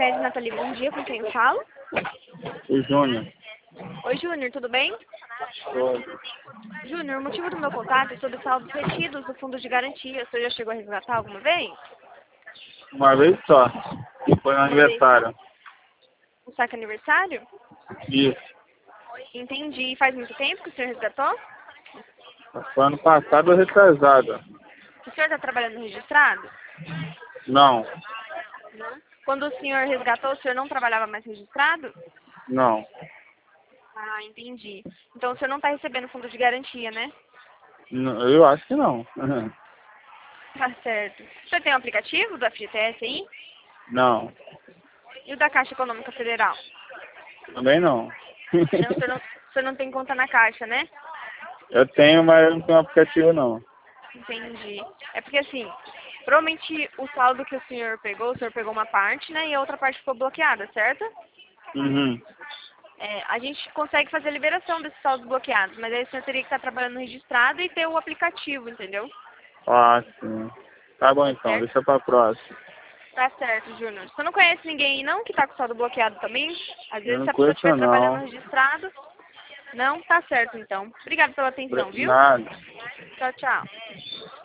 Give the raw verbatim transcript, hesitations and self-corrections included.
Unimed Nathalie, bom dia, com quem eu falo? O Júnior. Oi, Júnior, tudo bem? Oi. Júnior, o motivo do meu contato é sobre saldos retidos do fundo de garantia. O senhor já chegou a resgatar alguma vez? Uma vez só. Foi no Uma vez só? aniversário. Um saque aniversário? Isso. Entendi. Faz muito tempo que o senhor resgatou? Foi ano passado ou retrasado? O senhor está trabalhando registrado? Não. Não. Quando o senhor resgatou, o senhor não trabalhava mais registrado? Não. Ah, entendi. Então o senhor não está recebendo fundo de garantia, né? N- Eu acho que não. Tá certo. O senhor tem um aplicativo do F G T S aí? Não. E o da Caixa Econômica Federal? Também não. Não, o senhor não, o senhor não tem conta na Caixa, né? Eu tenho, mas eu não tenho aplicativo não. Entendi. É porque assim, provavelmente o saldo que o senhor pegou, o senhor pegou uma parte, né? E a outra parte ficou bloqueada, certo? Uhum. É, a gente consegue fazer a liberação desses saldos bloqueados, mas aí o senhor teria que estar trabalhando registrado e ter o aplicativo, entendeu? Ah, sim. Tá bom Tá então, certo? deixa pra próxima. Tá certo, Júnior. Você não conhece ninguém aí não que tá com saldo bloqueado também? Às Eu vezes não se a pessoa conheço estiver trabalhando não. registrado. Não? Tá certo então. Obrigada pela atenção, viu? Nada. Tchau, tchau.